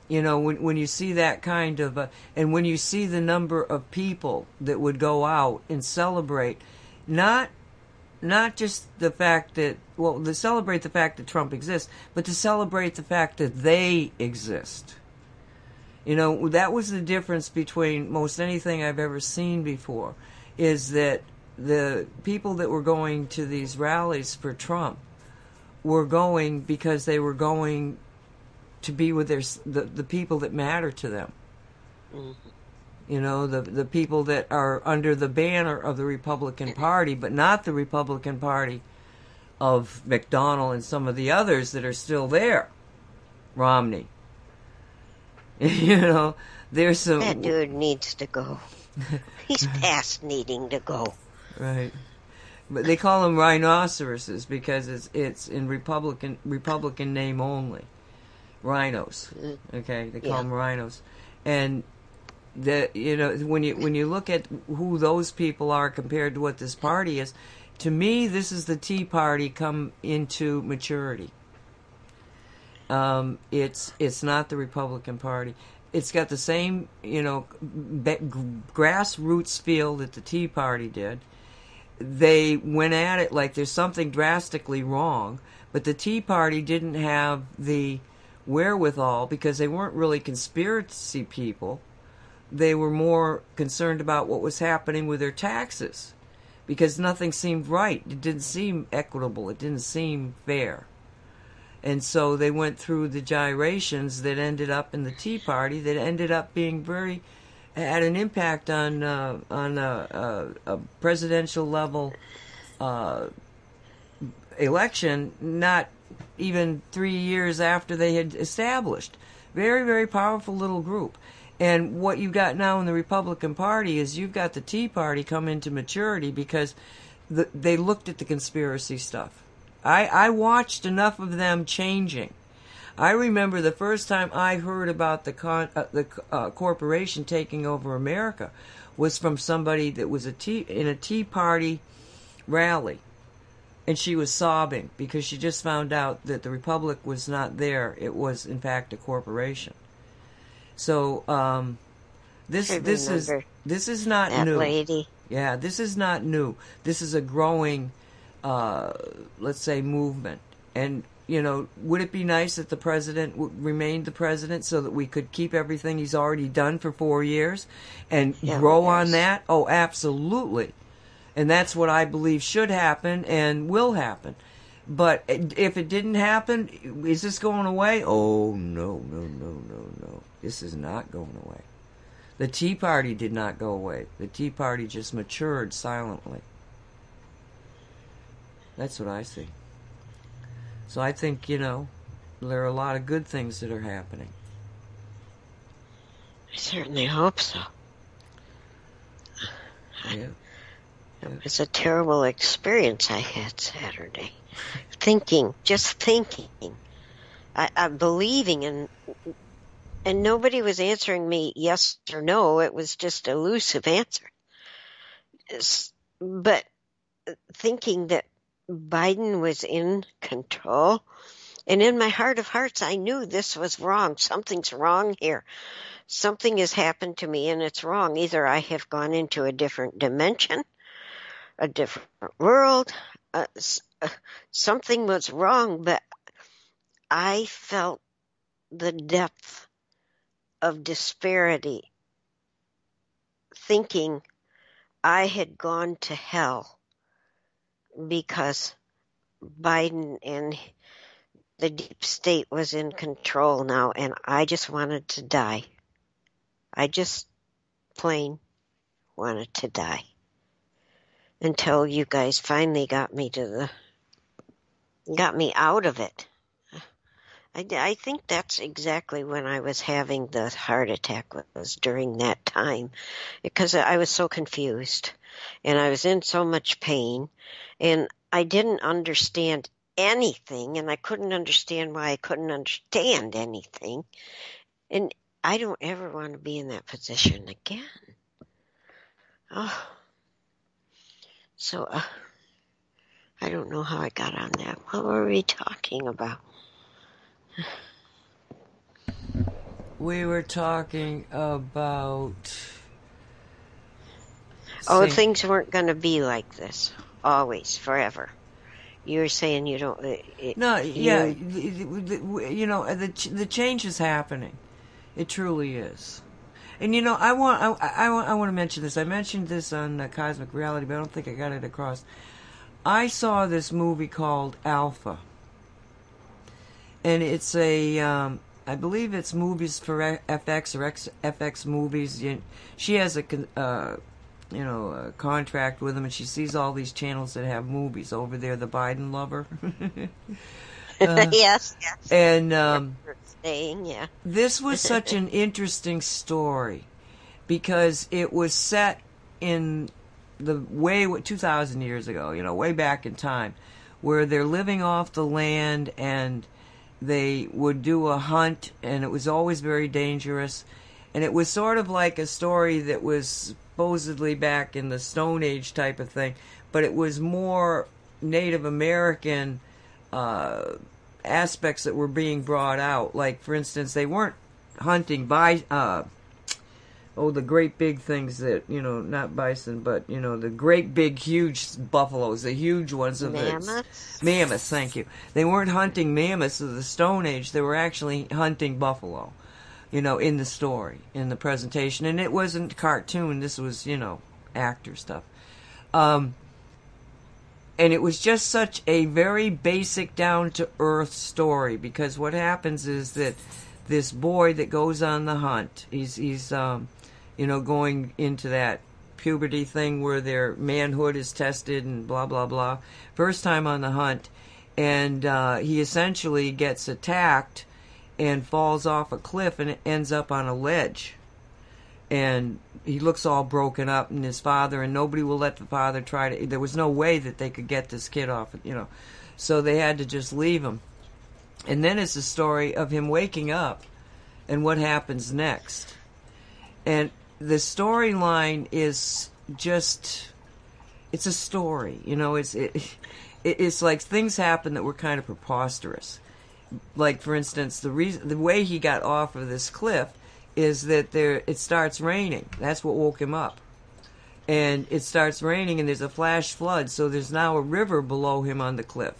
You know, when when you see that kind of, uh, and when you see the number of people that would go out and celebrate, not not just the fact that, well, to celebrate the fact that Trump exists, but to celebrate the fact that they exist. You know, that was the difference between most anything I've ever seen before, is that the people that were going to these rallies for Trump were going because they were going to be with their the, the people that matter to them. Mm-hmm. You know, the the people that are under the banner of the Republican Party, but not the Republican Party of McDonnell and some of the others that are still there. Romney. You know, there's some... That dude needs to go. He's past needing to go. Right. But they call them rhinoceroses because it's it's in Republican Republican name only. Rhinos. Okay, they call yeah. them rhinos. And the you know when you when you look at who those people are compared to what this party is, to me this is the Tea Party come into maturity. Um, it's it's not the Republican Party. It's got the same, you know, be, grassroots feel that the Tea Party did. They went at it like there's something drastically wrong, but the Tea Party didn't have the wherewithal because they weren't really conspiracy people. They were more concerned about what was happening with their taxes because nothing seemed right. It didn't seem equitable. It didn't seem fair. And so they went through the gyrations that ended up in the Tea Party that ended up being very, had an impact on uh, on a, a, a presidential level uh, election, not even three years after they had established. Very, very powerful little group. And what you've got now in the Republican Party is you've got the Tea Party come into maturity because the, they looked at the conspiracy stuff. I, I watched enough of them changing. I remember the first time I heard about the con, uh, the uh, corporation taking over America was from somebody that was a tea, in a Tea Party rally. And she was sobbing because she just found out that the Republic was not there. It was, in fact, a corporation. So um, this this is this is not that new. Lady. Yeah, this is not new. This is a growing, uh, let's say, movement. And you know, would it be nice that the president w- remained the president so that we could keep everything he's already done for four years and yeah, grow on that? Oh, absolutely. And that's what I believe should happen and will happen. But if it didn't happen, is this going away? Oh, no, no, no, no, no. This is not going away. The Tea Party did not go away. The Tea Party just matured silently. That's what I see. So I think, you know, there are a lot of good things that are happening. I certainly hope so. Yeah. It was a terrible experience I had Saturday. Thinking, just thinking. I, I'm believing, and and nobody was answering me yes or no. It was just elusive answer. It's, but thinking that Biden was in control, and in my heart of hearts, I knew this was wrong. Something's wrong here. Something has happened to me, and it's wrong. Either I have gone into a different dimension, a different world. Uh, uh, something was wrong, but I felt the depth of disparity, thinking I had gone to hell because Biden and the deep state was in control now, and I just wanted to die. I just plain wanted to die. Until you guys finally got me to the, got me out of it. I, I think that's exactly when I was having the heart attack, was during that time, because I was so confused and I was in so much pain and I didn't understand anything, and I couldn't understand why I couldn't understand anything. And I don't ever want to be in that position again. Oh. So, uh, I don't know how I got on that. What were we talking about? We were talking about. Oh, Sing- things weren't going to be like this always, forever. You were saying you don't. It, no, you, yeah, you know, the the change is happening. It truly is. And you know, I want I, I want I want to mention this. I mentioned this on uh, Cosmic Reality, but I don't think I got it across. I saw this movie called Alpha, and it's a um, I believe it's Movies for F X or X, F X Movies. She has a uh, you know a contract with them, and she sees all these channels that have movies over there. The Biden Lover. uh, yes, yes. And um, staying, yeah. This was such an interesting story because it was set in the way two thousand years ago, you know, way back in time, where they're living off the land and they would do a hunt, and it was always very dangerous. And it was sort of like a story that was supposedly back in the Stone Age type of thing, but it was more Native American uh, aspects that were being brought out. Like, for instance, they weren't hunting by, uh, oh, the great big things that, you know, not bison, but, you know, the great big huge buffaloes, the huge ones of mammoths. the mammoths. Thank you. They weren't hunting mammoths of the Stone Age. They were actually hunting buffalo, you know, in the story, in the presentation. And it wasn't cartoon. This was, you know, actor stuff. Um, And it was just such a very basic, down-to-earth story, because what happens is that this boy that goes on the hunt, he's, he's um, you know, going into that puberty thing where their manhood is tested and blah, blah, blah. First time on the hunt, and uh, he essentially gets attacked and falls off a cliff and ends up on a ledge. And he looks all broken up, and his father, and nobody will let the father try to, there was no way that they could get this kid off, you know, so they had to just leave him. And then it's the story of him waking up and what happens next. And the storyline is just, it's a story, you know, it's, it, it, it's like things happen that were kind of preposterous. Like, for instance, the reason, the way he got off of this cliff is that there it starts raining. That's what woke him up. And it starts raining, and there's a flash flood, so there's now a river below him on the cliff.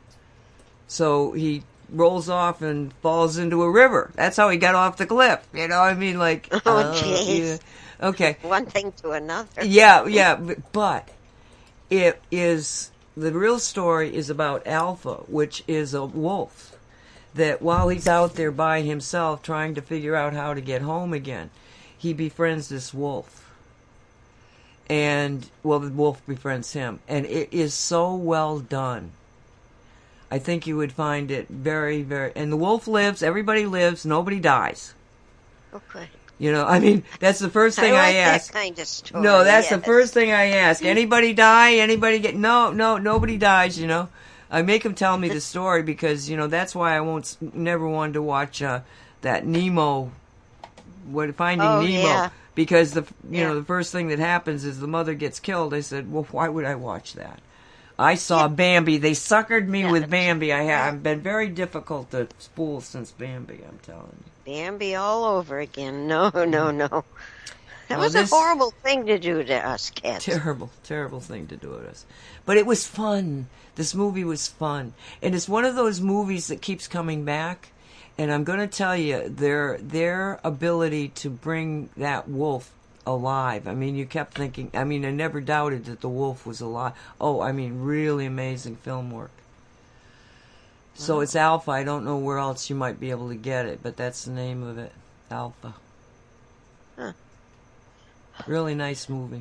So he rolls off and falls into a river. That's how he got off the cliff. You know, I mean, like... Oh, jeez. Uh, yeah. Okay. One thing to another. Yeah, yeah, but it is... The real story is about Alpha, which is a wolf. That while he's out there by himself trying to figure out how to get home again, he befriends this wolf. And, well, the wolf befriends him. And it is so well done. I think you would find it very, very... And the wolf lives, everybody lives, nobody dies. Okay. You know, I mean, that's the first thing I, like I ask. That kind of story. No, that's yes. the first thing I ask. Anybody die? Anybody get... No, no, nobody dies, you know. I make him tell me the story because, you know, that's why I won't never wanted to watch uh, that Nemo, what Finding oh, Nemo, yeah. because the you yeah. know the first thing that happens is the mother gets killed. I said, well, why would I watch that? I saw yeah. Bambi. They suckered me yeah. with Bambi. I have I've been very difficult to spool since Bambi. I'm telling you. Bambi all over again. No, no, no. That well, was this, a horrible thing to do to us kids. Terrible, terrible thing to do to us. But it was fun. This movie was fun. And it's one of those movies that keeps coming back. And I'm going to tell you, their their ability to bring that wolf alive. I mean, you kept thinking, I mean, I never doubted that the wolf was alive. Oh, I mean, really amazing film work. Wow. So it's Alpha. I don't know where else you might be able to get it, but that's the name of it. Alpha. Huh. Really nice movie.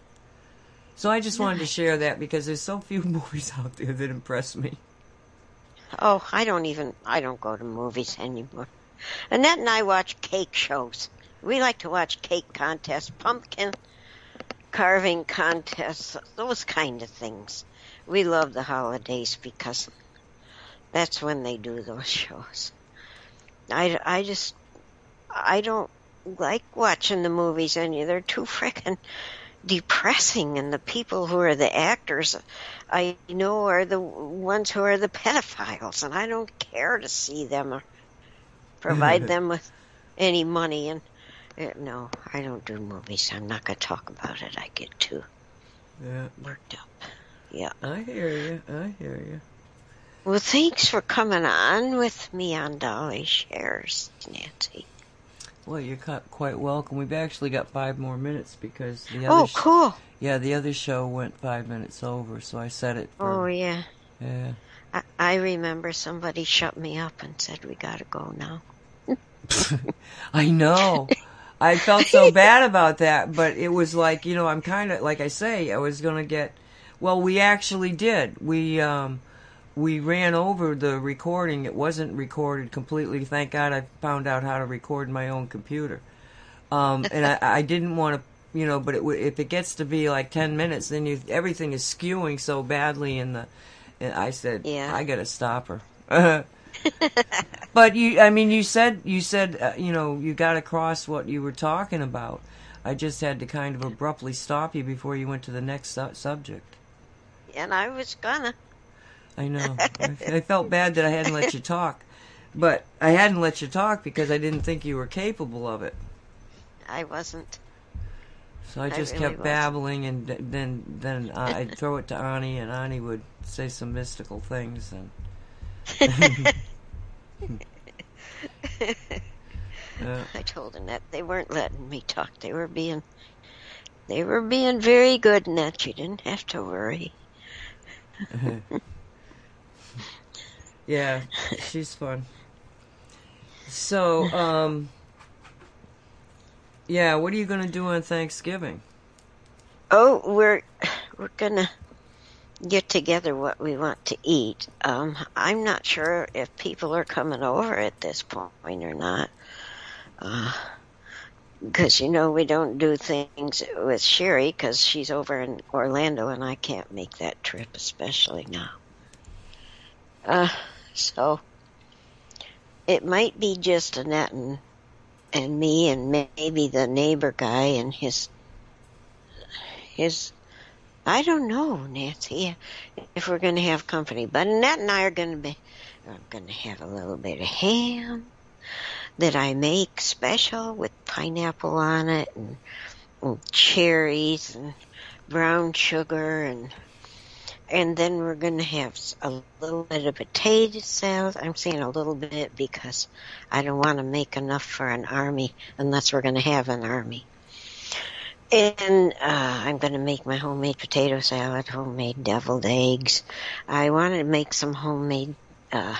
So I just wanted to share that because there's so few movies out there that impress me. Oh, I don't even, I don't go to movies anymore. Annette and I watch cake shows. We like to watch cake contests, pumpkin carving contests, those kind of things. We love the holidays because that's when they do those shows. I, I just, I don't like watching the movies any. They're too frickin' depressing, and the people who are the actors I know are the ones who are the pedophiles, and I don't care to see them or provide them with any money. And uh, no, I don't do movies. I'm not going to talk about it. I get too yeah. worked up. Yeah. I hear you. I hear you. Well, thanks for coming on with me on Dolly Shares, Nancy. Well, you're quite welcome. We've actually got five more minutes because the oh, other sh- cool. Yeah, the other show went five minutes over, so I set it for... Oh, yeah. Yeah. I, I remember somebody shut me up and said, we got to go now. I know. I felt so bad about that, but it was like, you know, I'm kind of, like I say, I was going to get... Well, we actually did. We, um... We ran over the recording. It wasn't recorded completely. Thank God I found out how to record my own computer. Um, and I, I didn't want to, you know, but it, if it gets to be like ten minutes, then you, everything is skewing so badly in the, and I said, yeah. I got to stop her. But you, I mean, you said, you said, uh, you know, you got across what you were talking about. I just had to kind of abruptly stop you before you went to the next su- subject. And I was gonna. I know. I, I felt bad that I hadn't let you talk. But I hadn't let you talk because I didn't think you were capable of it. I wasn't. So I just I really kept wasn't. babbling, and then then uh, I'd throw it to Ani, and Ani would say some mystical things. And yeah. I told Annette they weren't letting me talk. They were being, they were being very good, Annette. You didn't have to worry. Yeah, she's fun. So, um, yeah, what are you going to do on Thanksgiving? Oh, we're we're going to get together what we want to eat. Um, I'm not sure if people are coming over at this point or not. Because, uh, you know, we don't do things with Sherry because she's over in Orlando and I can't make that trip, especially now. Uh... So, it might be just Annette and, and me and maybe the neighbor guy and his, his, I don't know, Nancy, if we're going to have company. But Annette and I are going to be, are going to have a little bit of ham that I make special with pineapple on it and, and cherries and brown sugar and... And then we're going to have a little bit of potato salad. I'm saying a little bit because I don't want to make enough for an army unless we're going to have an army. And uh, I'm going to make my homemade potato salad, homemade deviled eggs. I want to make some homemade, uh,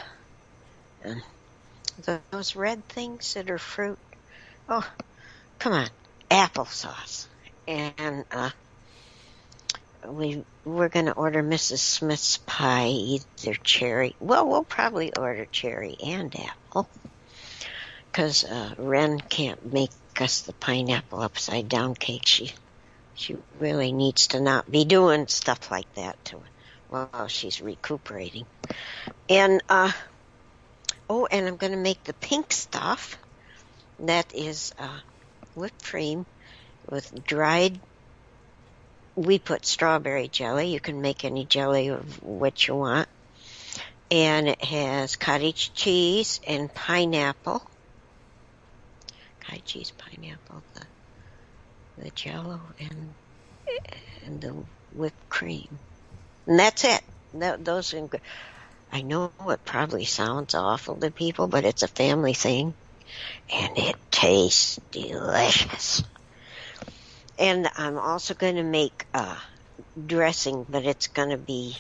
uh, those red things that are fruit. Oh, come on, applesauce. And, uh, We, we're going to order Missus Smith's pie, either cherry. Well, we'll probably order cherry and apple. Because uh, Ren can't make us the pineapple upside down cake. She she really needs to not be doing stuff like that to while she's recuperating. And, uh, oh, and I'm going to make the pink stuff. That is uh, whipped cream with dried. We put strawberry jelly. You can make any jelly of what you want. And it has cottage cheese and pineapple. Cottage cheese, pineapple, the, the jello, and, and the whipped cream. And that's it. That, those are, I know it probably sounds awful to people, but it's a family thing. And it tastes delicious. And I'm also going to make uh, dressing, but it's going to be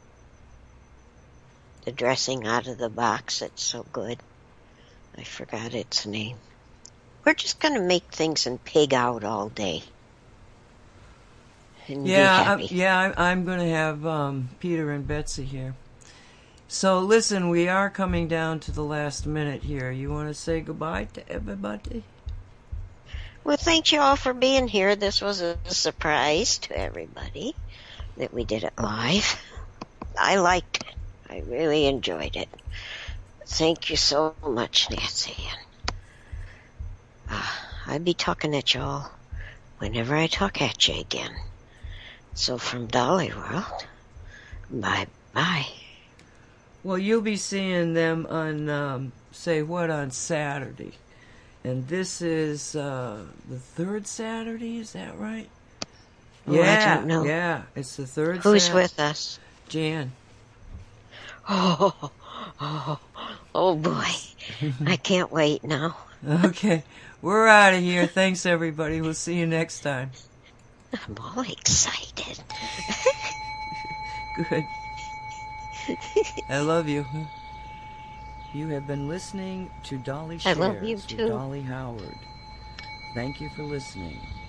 the dressing out of the box. It's so good. I forgot its name. We're just going to make things and pig out all day. And yeah, be happy. I'm, yeah, I'm, I'm going to have um, Peter and Betsy here. So listen, we are coming down to the last minute here. You want to say goodbye to everybody? Well, thank you all for being here. This was a surprise to everybody that we did it live. I liked it. I really enjoyed it. Thank you so much, Nancy. And, uh, I'll be talking at y'all whenever I talk at you again. So from Dolly World, bye-bye. Well, you'll be seeing them on, um, say what, on Saturday. And this is uh, the third Saturday, is that right? Oh, yeah, I don't know. Yeah, it's the third Who's Saturday. with us? Jan. Oh, oh, oh boy. I can't wait now. Okay, we're out of here. Thanks, everybody. We'll see you next time. I'm all excited. Good. I love you. You have been listening to Dolly Shares I love you with too. Dolly Howard. Thank you for listening.